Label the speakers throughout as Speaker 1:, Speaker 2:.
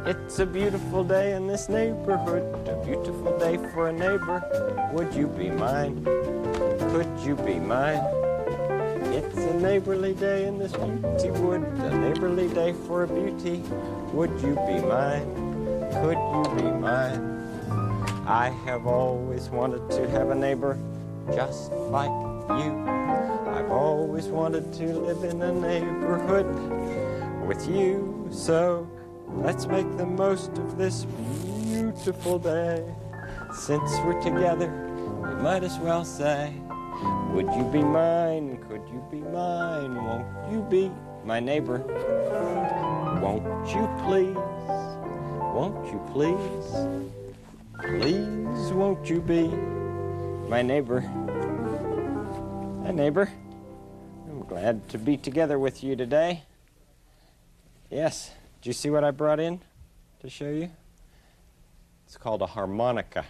Speaker 1: It's a beautiful day in this neighborhood, a beautiful day for a neighbor. Would you be mine? Could you be mine? It's a neighborly day in this beauty wood, a neighborly day for a beauty. Would you be mine? Could you be mine? I have always wanted to have a neighbor just like you. I've always wanted to live in a neighborhood with you. So let's make the most of this beautiful day. Since we're together, we might as well say, would you be mine? Could you be mine? Won't you be my neighbor? Won't you please? Won't you please? Please, won't you be my neighbor? Hi, neighbor. I'm glad to be together with you today. Yes. Do you see what I brought in to show you? It's called a harmonica.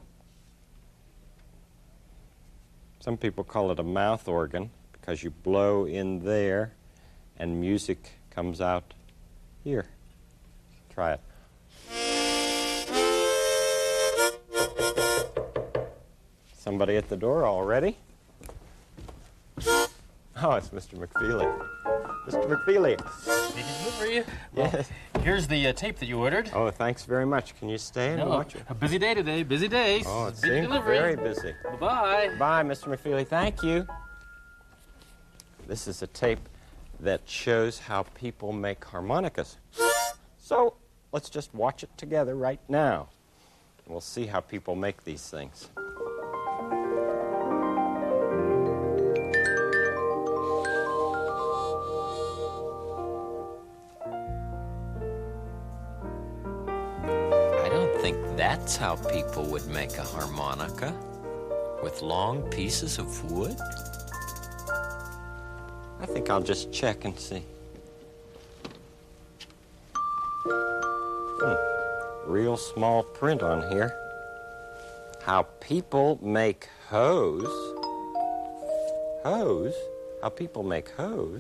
Speaker 1: Some people call it a mouth organ because you blow in there and music comes out here. Try it. Somebody at the door already? Oh, it's Mr. McFeely. Mr. McFeely.
Speaker 2: Did you deliver you?
Speaker 1: Yes.
Speaker 2: Well, here's the tape that you ordered.
Speaker 1: Oh, thanks very much. Can you stay and watch it?
Speaker 2: A busy day today. Busy day.
Speaker 1: Oh, it
Speaker 2: busy
Speaker 1: seems
Speaker 2: delivery.
Speaker 1: very busy.
Speaker 2: Bye-bye.
Speaker 1: Bye, Mr. McFeely. Thank you. This is a tape that shows how people make harmonicas. So let's just watch it together right now. We'll see how people make these things.
Speaker 3: That's how people would make a harmonica, with long pieces of wood.
Speaker 1: I think I'll just check and see. Real small print on here. How people make hose. Hose? How people make hose?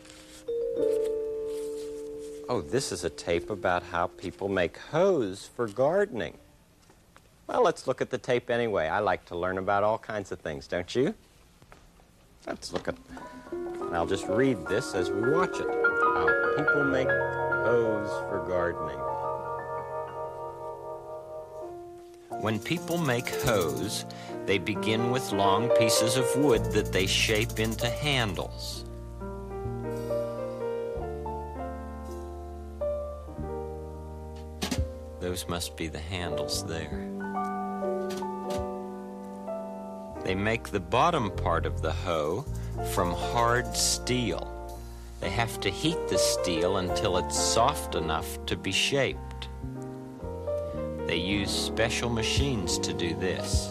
Speaker 1: Oh, this is a tape about how people make hose for gardening. Well, let's look at the tape anyway. I like to learn about all kinds of things, don't you? Let's look at... And I'll just read this as we watch it. How people make hose for gardening.
Speaker 3: When people make hose, they begin with long pieces of wood that they shape into handles. Those must be the handles there. They make the bottom part of the hoe from hard steel. They have to heat the steel until it's soft enough to be shaped. They use special machines to do this.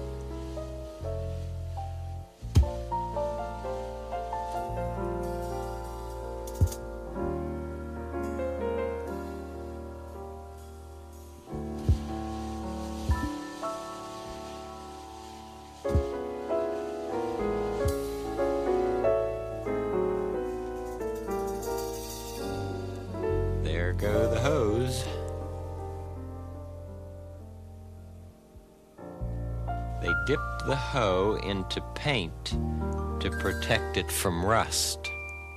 Speaker 3: There go the hoes. They dip the hoe into paint to protect it from rust.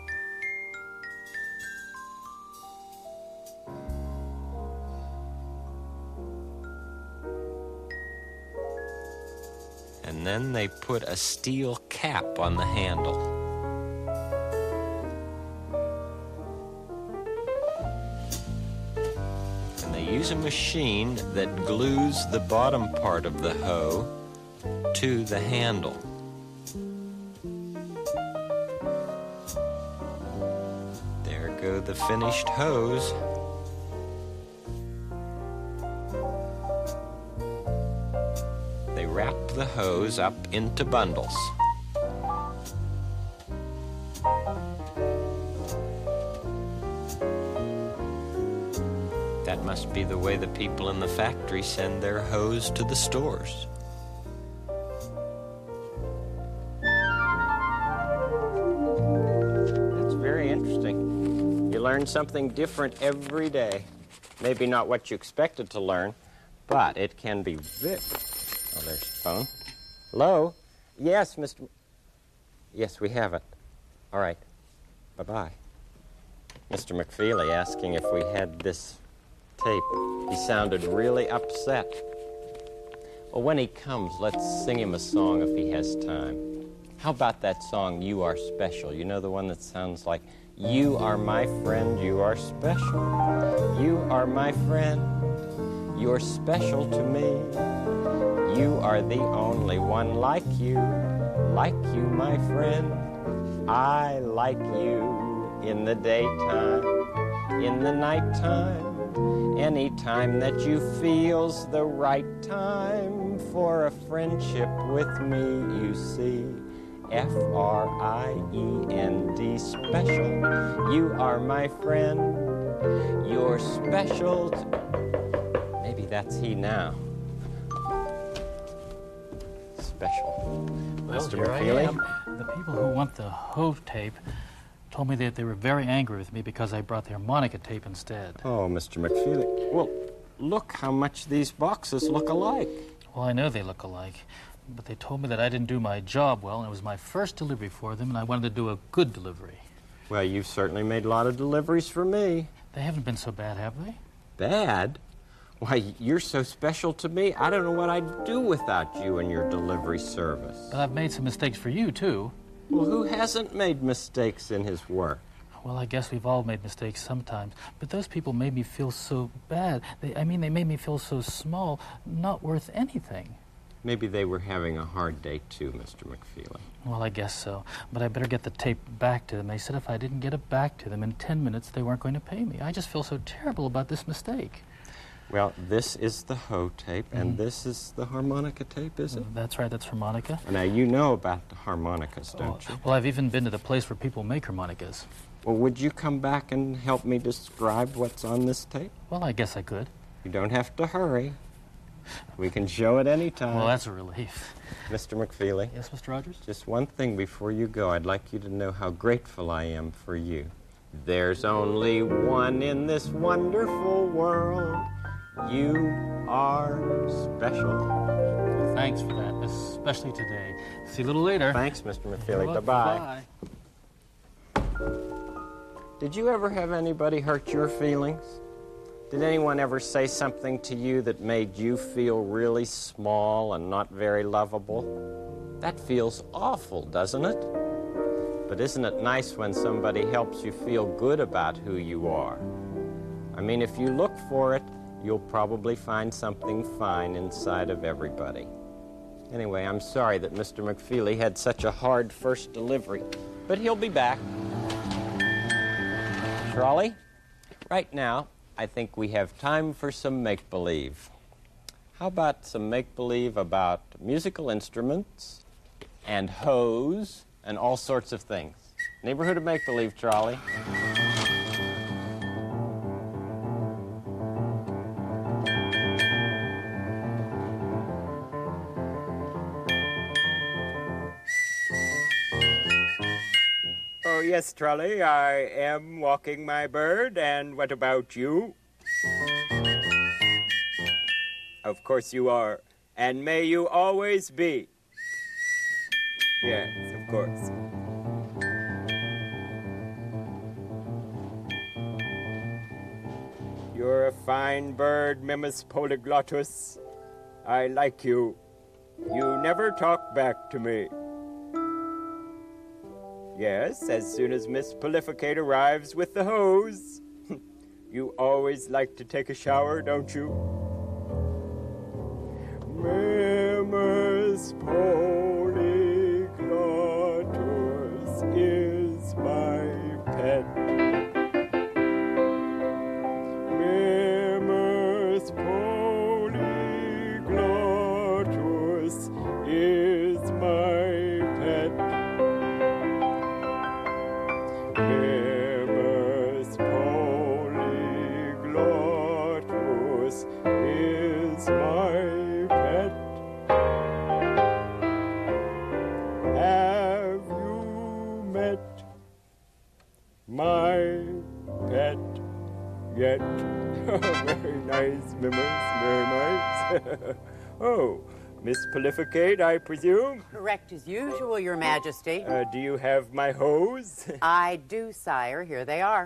Speaker 3: And then they put a steel cap on the handle. Use a machine that glues the bottom part of the hoe to the handle. There go the finished hoes. They wrap the hose up into bundles. That must be the way the people in the factory send their hose to the stores.
Speaker 1: That's very interesting. You learn something different every day. Maybe not what you expected to learn, but it can be very... Oh, there's the phone. Hello? Yes, Mr... Yes, we have it. All right. Bye-bye. Mr. McFeely asking if we had this tape. He sounded really upset. Well, when he comes, let's sing him a song if he has time. How about that song, You Are Special? You know, the one that sounds like, you are my friend, you are special. You are my friend, you're special to me. You are the only one like you, my friend. I like you in the daytime, in the nighttime, anytime that you feel's the right time for a friendship with me, you see. F-R-I-E-N-D, special. You are my friend, you're special. Maybe that's he now. Special.
Speaker 2: Well,
Speaker 1: Mr.
Speaker 2: here I
Speaker 1: McFeely?
Speaker 2: am. The people who want the Ho tape told me that they were very angry with me because I brought the harmonica tape instead.
Speaker 1: Oh, Mr. McFeely. Well, look how much these boxes look alike.
Speaker 2: Well, I know they look alike, but they told me that I didn't do my job well, and it was my first delivery for them, and I wanted to do a good delivery.
Speaker 1: Well, you've certainly made a lot of deliveries for me.
Speaker 2: They haven't been so bad, have they?
Speaker 1: Bad? Why, you're so special to me, I don't know what I'd do without you and your delivery service.
Speaker 2: But I've made some mistakes for you, too.
Speaker 1: Well, who hasn't made mistakes in his work?
Speaker 2: Well, I guess we've all made mistakes sometimes, but those people made me feel so bad. They made me feel so small, not worth anything.
Speaker 1: Maybe they were having a hard day, too, Mr. McFeely.
Speaker 2: Well, I guess so, but I better get the tape back to them. They said if I didn't get it back to them in 10 minutes, they weren't going to pay me. I just feel so terrible about this mistake.
Speaker 1: Well, this is the Ho tape, and this is the harmonica tape, is it?
Speaker 2: That's right, that's harmonica.
Speaker 1: Now, you know about the harmonicas, don't you?
Speaker 2: Well, I've even been to the place where people make harmonicas.
Speaker 1: Well, would you come back and help me describe what's on this tape?
Speaker 2: Well, I guess I could.
Speaker 1: You don't have to hurry. We can show it any time.
Speaker 2: Well, that's a relief.
Speaker 1: Mr. McFeely,
Speaker 2: Yes, Mr. Rogers?
Speaker 1: just one thing before you go. I'd like you to know how grateful I am for you. There's only one in this wonderful world. You are special.
Speaker 2: Well, thanks for that, especially today. See you a little later.
Speaker 1: Thanks, Mr. McFeely.
Speaker 2: Well,
Speaker 1: Bye-bye.
Speaker 2: Bye.
Speaker 1: Did you ever have anybody hurt your feelings? Did anyone ever say something to you that made you feel really small and not very lovable? That feels awful, doesn't it? But isn't it nice when somebody helps you feel good about who you are? I mean, if you look for it, you'll probably find something fine inside of everybody. Anyway, I'm sorry that Mr. McFeely had such a hard first delivery, but he'll be back. Trolley, right now, I think we have time for some make-believe. How about some make-believe about musical instruments and hoes and all sorts of things? Neighborhood of make-believe, Trolley. Oh, yes, Trolley, I am walking my bird, and what about you? Of course you are, and may you always be. Yes, of course. You're a fine bird, Mimus polyglottus. I like you. You never talk back to me. Yes, as soon as Miss Prolificate arrives with the hose. You always like to take a shower, don't you? Mimus polyglottus is my pet. Mimus polyglottus is my pet. Mimus polyglottus is my pet. Have you met my pet? yet. Oh, very nice, Mimus, very nice. Oh, Miss Prolificate, I presume?
Speaker 4: Correct as usual, Your Majesty.
Speaker 1: Do you have my hose?
Speaker 4: I do, sire. Here they are.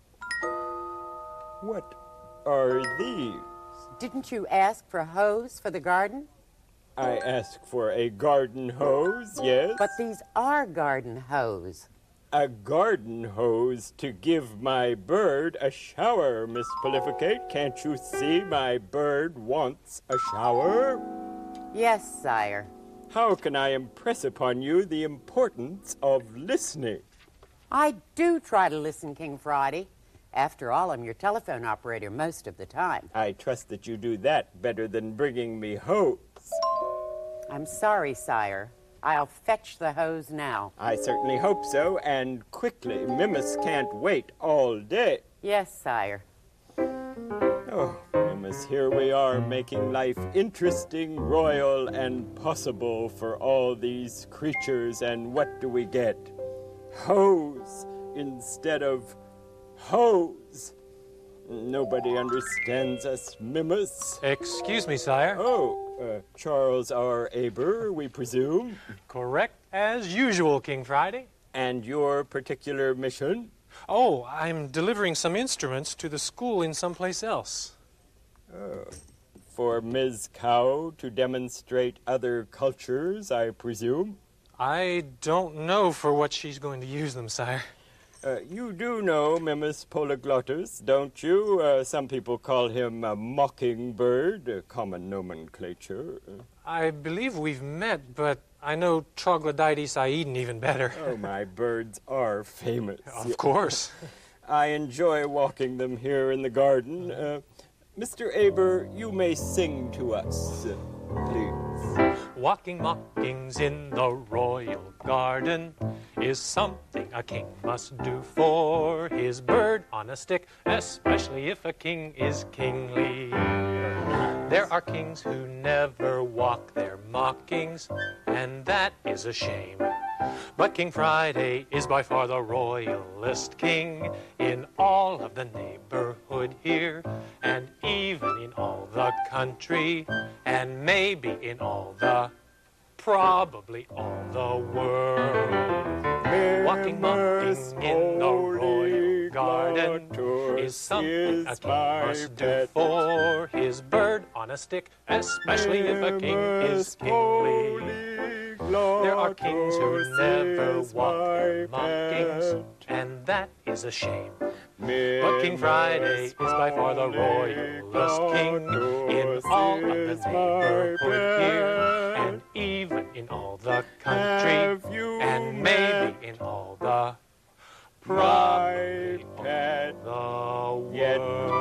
Speaker 1: What are these?
Speaker 4: Didn't you ask for a hose for the garden?
Speaker 1: I asked for a garden hose, yes.
Speaker 4: But these are garden hose.
Speaker 1: A garden hose to give my bird a shower, Miss Prolificate. Can't you see my bird wants a shower?
Speaker 4: Yes, sire.
Speaker 1: How can I impress upon you the importance of listening?
Speaker 4: I do try to listen, King Friday. After all, I'm your telephone operator most of the time.
Speaker 1: I trust that you do that better than bringing me hose.
Speaker 4: I'm sorry, sire. I'll fetch the hose now.
Speaker 1: I certainly hope so, and quickly. Mimus can't wait all day.
Speaker 4: Yes, sire.
Speaker 1: Oh, Mimus, here we are making life interesting, royal, and possible for all these creatures, and what do we get? Hose instead of hose. Nobody understands us, Mimus.
Speaker 5: Excuse me, sire.
Speaker 1: Oh, Charles R. Aber, we presume.
Speaker 5: Correct as usual, King Friday.
Speaker 1: And your particular mission?
Speaker 5: Oh, I'm delivering some instruments to the school in someplace else.
Speaker 1: For Ms. Cow to demonstrate other cultures, I presume?
Speaker 5: I don't know for what she's going to use them, sire.
Speaker 1: You do know Mimus Polyglottus, don't you? Some people call him a mockingbird, a common nomenclature.
Speaker 5: I believe we've met, but I know Troglodytes Aedan even better.
Speaker 1: Oh, my birds are famous.
Speaker 5: Of course.
Speaker 1: I enjoy walking them here in the garden. Mr. Aber, you may sing to us, please.
Speaker 5: Walking mockings in the royal garden is something a king must do for his bird on a stick, especially if a king is kingly. There are kings who never walk their mockings, and that is a shame. But King Friday is by far the royalest king in all of the neighborhood here, and even in all the country, and maybe in all the, probably all the world. Walking mocking in the royal garden is something a king must do for his bird on a stick, especially if a king is kingly. There are kings who never walk their mockings, and that is a shame. But King Friday is by far the royalest king in all of the neighborhood here, and even in all the country, and maybe in all the, probably all the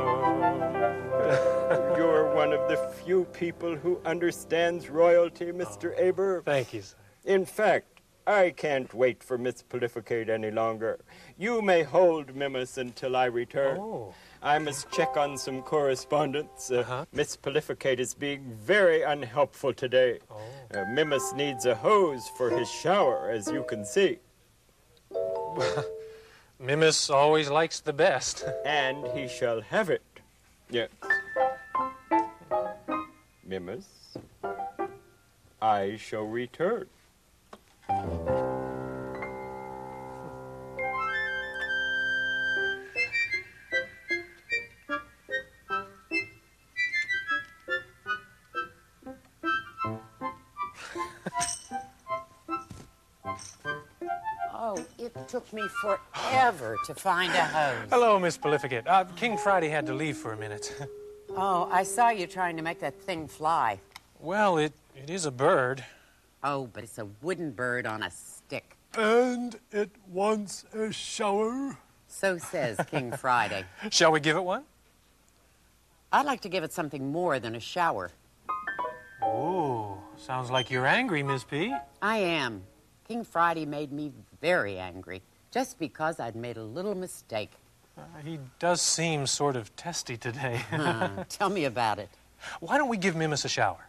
Speaker 5: world.
Speaker 1: You're one of the few people who understands royalty, Mr. Aber.
Speaker 5: Thank you, sir.
Speaker 1: In fact, I can't wait for Miss Prolificate any longer. You may hold Mimus until I return.
Speaker 5: Oh.
Speaker 1: I must check on some correspondence. Miss Prolificate is being very unhelpful today. Mimus needs a hose for his shower, as you can see.
Speaker 5: Mimus always likes the best.
Speaker 1: And he shall have it. Yes. Mimus, I shall return.
Speaker 4: Oh, it took me forever to find a hose.
Speaker 5: Hello, Miss Prolificate. King Friday had to leave for a minute.
Speaker 4: Oh, I saw you trying to make that thing fly.
Speaker 5: Well, it is a bird.
Speaker 4: Oh, but it's a wooden bird on a stick.
Speaker 5: And it wants a shower.
Speaker 4: So says King Friday.
Speaker 5: Shall we give it one?
Speaker 4: I'd like to give it something more than a shower.
Speaker 5: Oh, sounds like you're angry, Miss P.
Speaker 4: I am. King Friday made me very angry, just because I'd made a little mistake.
Speaker 5: He does seem sort of testy today.
Speaker 4: Tell me about it.
Speaker 5: Why don't we give Mimus a shower?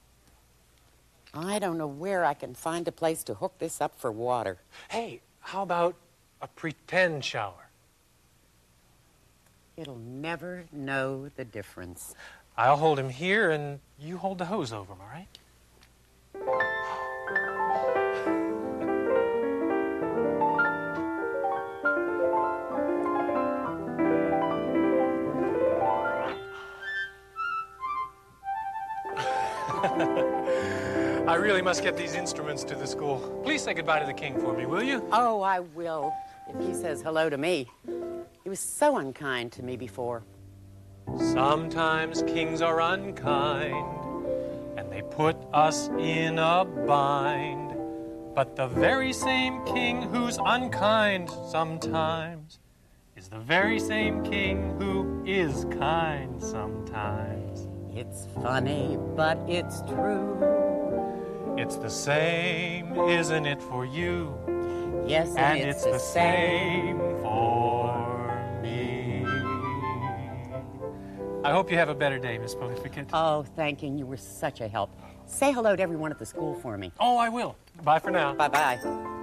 Speaker 4: I don't know where I can find a place to hook this up for water.
Speaker 5: Hey, how about a pretend shower?
Speaker 4: It'll never know the difference.
Speaker 5: I'll hold him here, and you hold the hose over him, all right? I really must get these instruments to the school. Please say goodbye to the king for me, will you?
Speaker 4: Oh, I will, if he says hello to me. He was so unkind to me before.
Speaker 5: Sometimes kings are unkind, and they put us in a bind. But the very same king who's unkind sometimes is the very same king who is kind sometimes.
Speaker 4: It's funny, but it's true.
Speaker 5: It's the same, isn't it, for you?
Speaker 4: Yes,
Speaker 5: And it's the same for me. I hope you have a better day, Miss Pontificate.
Speaker 4: Oh, thank you. You were such a help. Say hello to everyone at the school for me.
Speaker 5: Oh, I will. Bye for now.
Speaker 4: Bye-bye.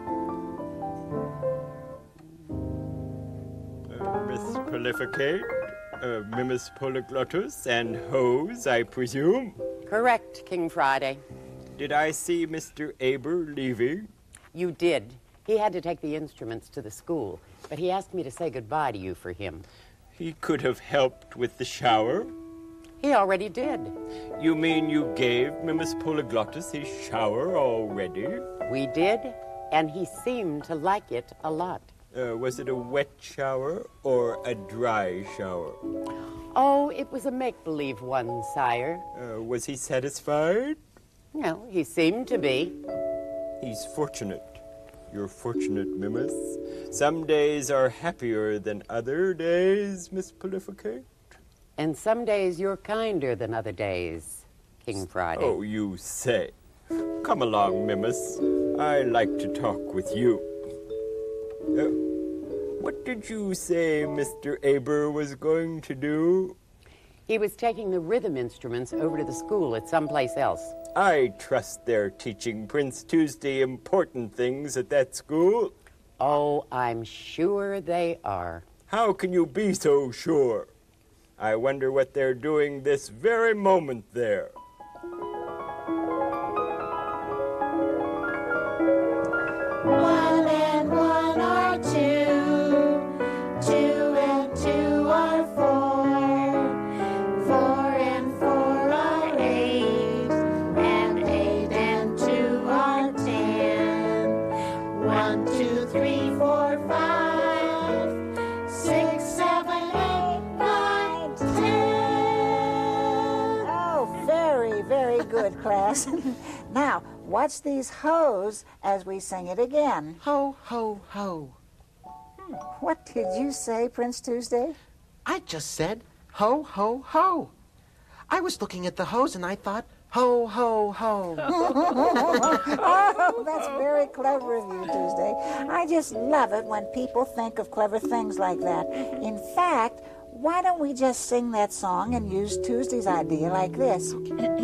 Speaker 1: Miss Prolificate, Mimus Polyglottus, and hose, I presume.
Speaker 4: Correct, King Friday.
Speaker 1: Did I see Mr. Aber leaving?
Speaker 4: You did. He had to take the instruments to the school, but he asked me to say goodbye to you for him.
Speaker 1: He could have helped with the shower.
Speaker 4: He already did.
Speaker 1: You mean you gave Mimus Polyglottus his shower already?
Speaker 4: We did, and he seemed to like it a lot.
Speaker 1: Was it a wet shower or a dry shower?
Speaker 4: Oh, it was a make-believe one, sire.
Speaker 1: Was he satisfied?
Speaker 4: No, he seemed to be.
Speaker 1: He's fortunate. You're fortunate, Mimus. Some days are happier than other days, Miss Prolificate.
Speaker 4: And some days you're kinder than other days, King Friday.
Speaker 1: Oh, you say. Come along, Mimus. I like to talk with you. What did you say Mr. Aber was going to do?
Speaker 4: He was taking the rhythm instruments over to the school at someplace else.
Speaker 1: I trust they're teaching Prince Tuesday important things at that school.
Speaker 4: Oh, I'm sure they are.
Speaker 1: How can you be so sure? I wonder what they're doing this very moment there.
Speaker 6: One and one are two, two and two are four, four and four are eight, and eight and two are 10. 1, 2, 3, 4, 5, 6, 7, 8, 9, 10.
Speaker 7: Oh, very, very good, class. Now, watch these hoes as we sing it again.
Speaker 8: Ho, ho, ho.
Speaker 7: What did you say, Prince Tuesday?
Speaker 8: I just said ho, ho, ho. I was looking at the hose and I thought ho, ho, ho.
Speaker 7: Oh, that's very clever of you, Tuesday. I just love it when people think of clever things like that. In fact, why don't we just sing that song and use Tuesday's idea like this?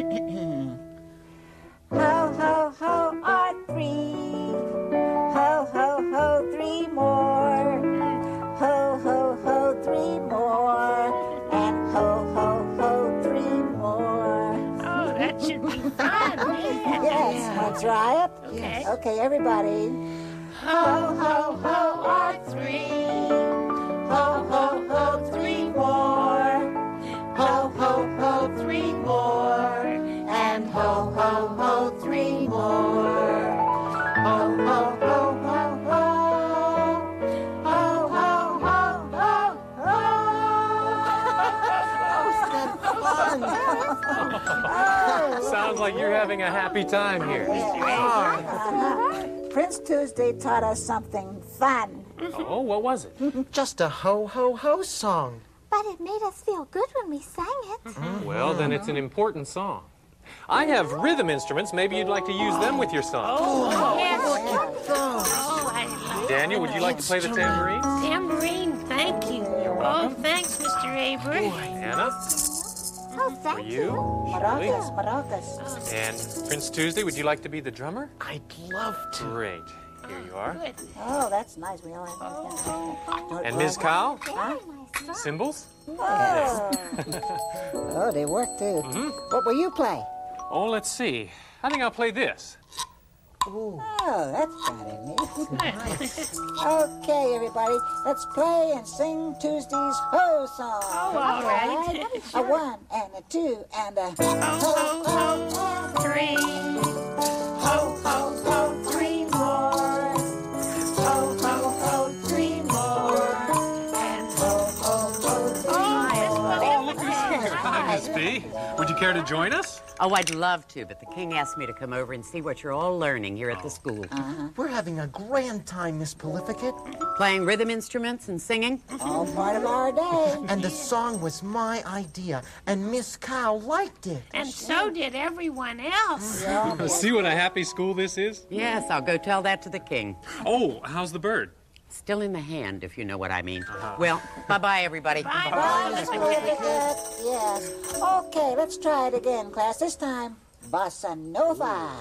Speaker 7: Ho, ho, ho are three. Ho, ho, ho, three more. Ho, ho, ho, three more. And ho, ho, ho, three more.
Speaker 6: Oh, that should be fun.
Speaker 7: Yes, want to try it?
Speaker 6: Okay.
Speaker 7: Okay, everybody.
Speaker 6: Ho, ho, ho are three. Ho, ho, ho, three more. Ho, ho, ho, three more. And ho, ho, ho, three more. Ho, ho, ho, ho, ho. Ho, ho, ho, ho, ho.
Speaker 5: Sounds like you're having a happy time here.
Speaker 7: Prince Tuesday taught us something fun.
Speaker 5: Oh, what was it?
Speaker 8: Just a ho, ho, ho song.
Speaker 6: But it made us feel good when we sang it.
Speaker 5: Well, then it's an important song. I have rhythm instruments. Maybe you'd like to use them with your song.
Speaker 6: Yes.
Speaker 8: Those.
Speaker 6: Oh, I love
Speaker 5: Daniel, would you like to play the tambourine?
Speaker 6: tambourine. Thank you. Oh, thanks, Mr. Aber.
Speaker 5: Anna,
Speaker 6: Oh,
Speaker 5: for
Speaker 6: thank
Speaker 5: you. Shirley.
Speaker 7: Maracas.
Speaker 5: And Prince Tuesday, would you like to be the drummer?
Speaker 8: I'd love to.
Speaker 5: Great. Here you are.
Speaker 6: Good.
Speaker 7: Oh, that's nice. We all have
Speaker 5: And Ms. Cow?
Speaker 7: Huh?
Speaker 5: Cymbals?
Speaker 7: Oh. Oh, they work too. What will you play?
Speaker 5: Oh, let's see. I think I'll play this.
Speaker 7: Oh, that's kind of neat. Okay, everybody, let's play and sing Tuesday's Ho song.
Speaker 6: Oh, all right.
Speaker 7: A 1 and a 2 and a
Speaker 6: Ho, ho, ho, 3. Ho, ho, ho, 3 more. Ho, ho, ho, 3 more. And ho, ho, ho, 3 more.
Speaker 5: Oh, look who's here. Hi, Miss B. Would you care to join us?
Speaker 4: Oh, I'd love to, but the king asked me to come over and see what you're all learning here at the school.
Speaker 8: We're having a grand time, Miss Prolificate.
Speaker 4: Playing rhythm instruments and singing.
Speaker 7: all part of our day.
Speaker 8: And the song was my idea, and Miss Cow liked it.
Speaker 6: And so did everyone else.
Speaker 5: See what a happy school this is?
Speaker 4: Yes, I'll go tell that to the king.
Speaker 5: Oh, how's the bird?
Speaker 4: Still in the hand, if you know what I mean. Well, bye-bye, everybody.
Speaker 6: Bye-bye.
Speaker 7: Miss Prolificate. Yes. Okay, let's try it again, class. This time, Bossa Nova.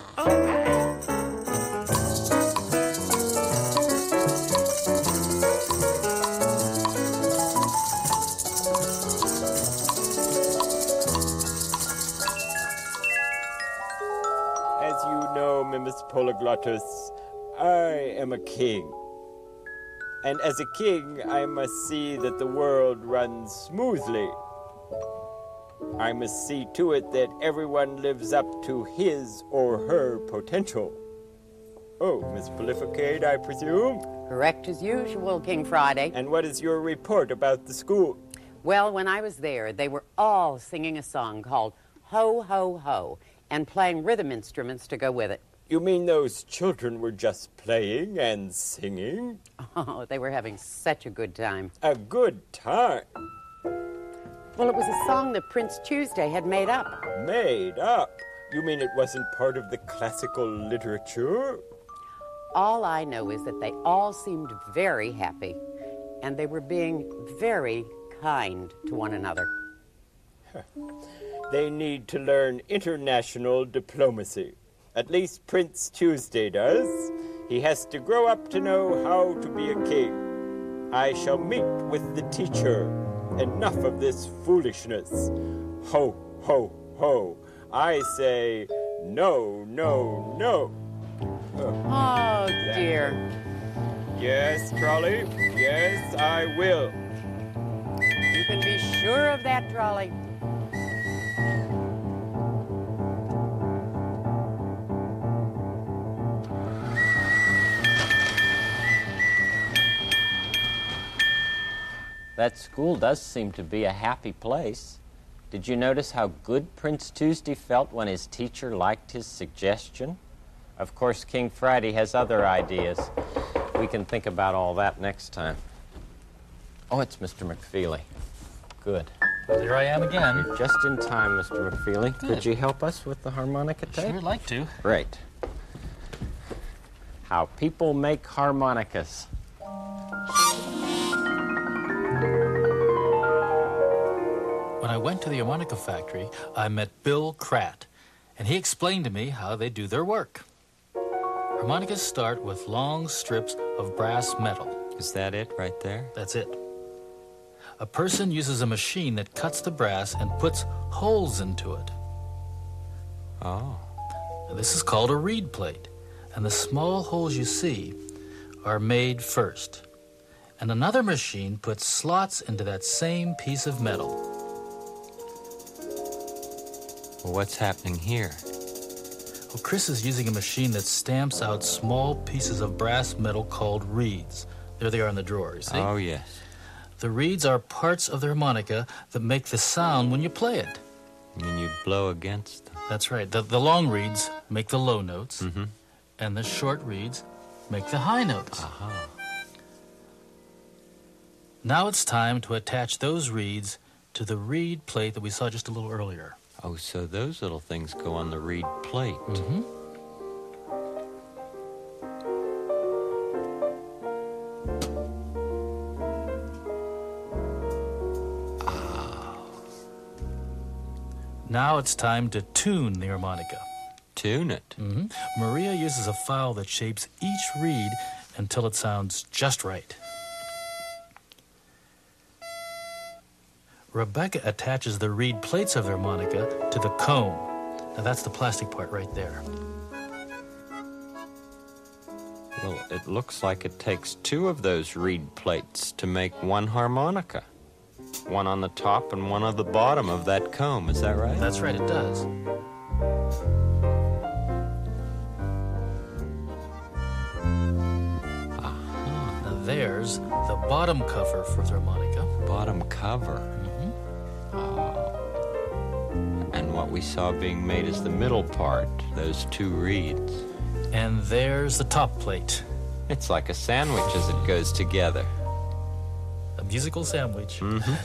Speaker 1: As you know, Miss Polyglottus, I am a king. And as a king, I must see that the world runs smoothly. I must see to it that everyone lives up to his or her potential. Oh, Miss Prolificate, I presume?
Speaker 4: Correct as usual, King Friday.
Speaker 1: And what is your report about the school?
Speaker 4: Well, when I was there, they were all singing a song called Ho, Ho, Ho, and playing rhythm instruments to go with it.
Speaker 1: You mean those children were just playing and singing?
Speaker 4: Oh, they were having such a good time.
Speaker 1: A good time.
Speaker 4: Well, it was a song that Prince Tuesday had made up.
Speaker 1: Made up? You mean it wasn't part of the classical literature?
Speaker 4: All I know is that they all seemed very happy, and they were being very kind to one another.
Speaker 1: They need to learn international diplomacy. At least Prince Tuesday does. He has to grow up to know how to be a king. I shall meet with the teacher. Enough of this foolishness. Ho, ho, ho. I say no, no, no.
Speaker 4: Oh, dear.
Speaker 1: Yes, Trolley. Yes, I will.
Speaker 4: You can be sure of that, Trolley.
Speaker 3: That school does seem to be a happy place. Did you notice how good Prince Tuesday felt when his teacher liked his suggestion? Of course, King Friday has other ideas. We can think about all that next time. Oh, it's Mr. McFeely. Good.
Speaker 2: There I am again.
Speaker 3: You're just in time, Mr. McFeely.
Speaker 2: Good.
Speaker 3: Could you help us with the harmonica tape?
Speaker 2: Sure like to.
Speaker 3: Great. How people make harmonicas.
Speaker 2: When I went to the harmonica factory, I met Bill Kratt, and he explained to me how they do their work. Harmonicas start with long strips of brass metal.
Speaker 3: Is that it right there?
Speaker 2: That's it. A person uses a machine that cuts the brass and puts holes into it.
Speaker 3: Oh.
Speaker 2: This is called a reed plate, and the small holes you see are made first. And another machine puts slots into that same piece of metal.
Speaker 3: Well, what's happening here?
Speaker 2: Well, Chris is using a machine that stamps out small pieces of brass metal called reeds. There they are in the drawer, you see?
Speaker 3: Oh, yes.
Speaker 2: The reeds are parts of the harmonica that make the sound when you play it.
Speaker 3: You mean you blow against them?
Speaker 2: That's right. The long reeds make the low notes,
Speaker 3: Mm-hmm.
Speaker 2: and the short reeds make the high notes.
Speaker 3: Aha.
Speaker 2: Now it's time to attach those reeds to the reed plate that we saw just a little earlier.
Speaker 3: Oh, so those little things go on the reed plate.
Speaker 2: Mm-hmm. Now it's time to tune the harmonica.
Speaker 3: tune it.
Speaker 2: Maria uses a file that shapes each reed until it sounds just right. Rebecca attaches the reed plates of the harmonica to the comb. Now that's the plastic part right there.
Speaker 3: Well, it looks like it takes 2 of those reed plates to make one harmonica. One on the top and one on the bottom of that comb. Is that right?
Speaker 2: That's right, it does. Now there's the bottom cover for the harmonica.
Speaker 3: Bottom cover. And what we saw being made is the middle part, those 2 reeds.
Speaker 2: And there's the top plate.
Speaker 3: It's like a sandwich as it goes together.
Speaker 2: A musical sandwich.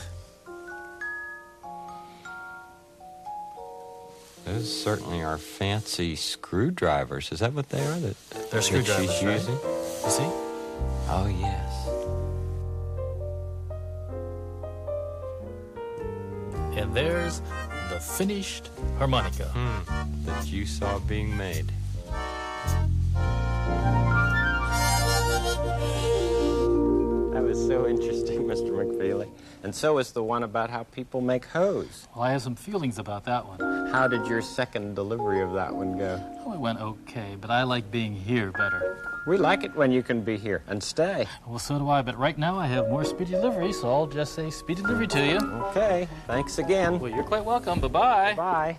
Speaker 3: Those certainly are fancy screwdrivers. Is that what they are?
Speaker 2: They're screwdrivers,
Speaker 3: she's
Speaker 2: right?
Speaker 3: using?
Speaker 2: You see?
Speaker 3: Oh, yes.
Speaker 2: And there's the finished harmonica.
Speaker 3: That you saw being made.
Speaker 1: That was so interesting, Mr. McFeely. And so is the one about how people make hose.
Speaker 2: Well, I have some feelings about that one.
Speaker 1: How did your second delivery of that one go?
Speaker 2: Oh, it went okay, but I like being here better.
Speaker 1: We like it when you can be here and stay.
Speaker 2: Well, so do I, but right now I have more speedy delivery, so I'll just say speedy delivery to you.
Speaker 1: Okay, thanks again.
Speaker 2: Well, you're quite welcome. Bye-bye.
Speaker 1: Bye.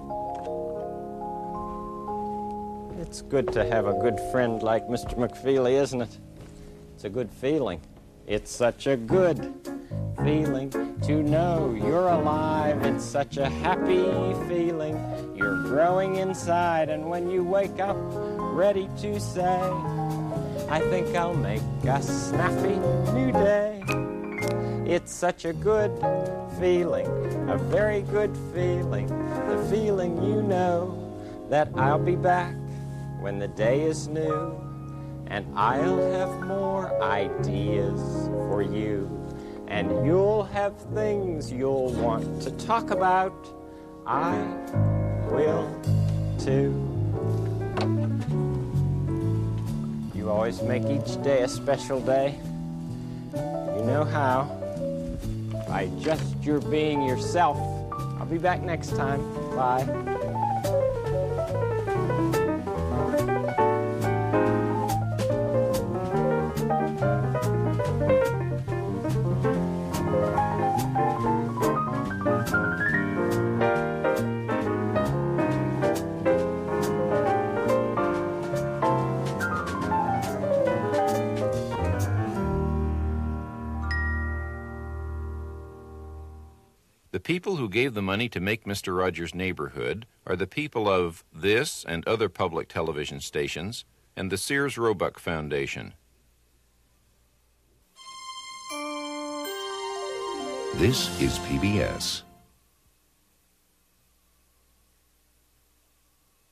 Speaker 1: It's good to have a good friend like Mr. McFeely, isn't it? It's a good feeling. It's such a good feeling to know you're alive. It's such a happy feeling. You're growing inside, and when you wake up, ready to say, I think I'll make a snappy new day. It's such a good feeling, a very good feeling, the feeling you know that I'll be back when the day is new, and I'll have more ideas for you, and you'll have things you'll want to talk about. I will too. You always make each day a special day. You know how. By just your being yourself. I'll be back next time. Bye.
Speaker 9: The people who gave the money to make Mr. Rogers' Neighborhood are the people of this and other public television stations and the Sears Roebuck Foundation.
Speaker 10: This is PBS.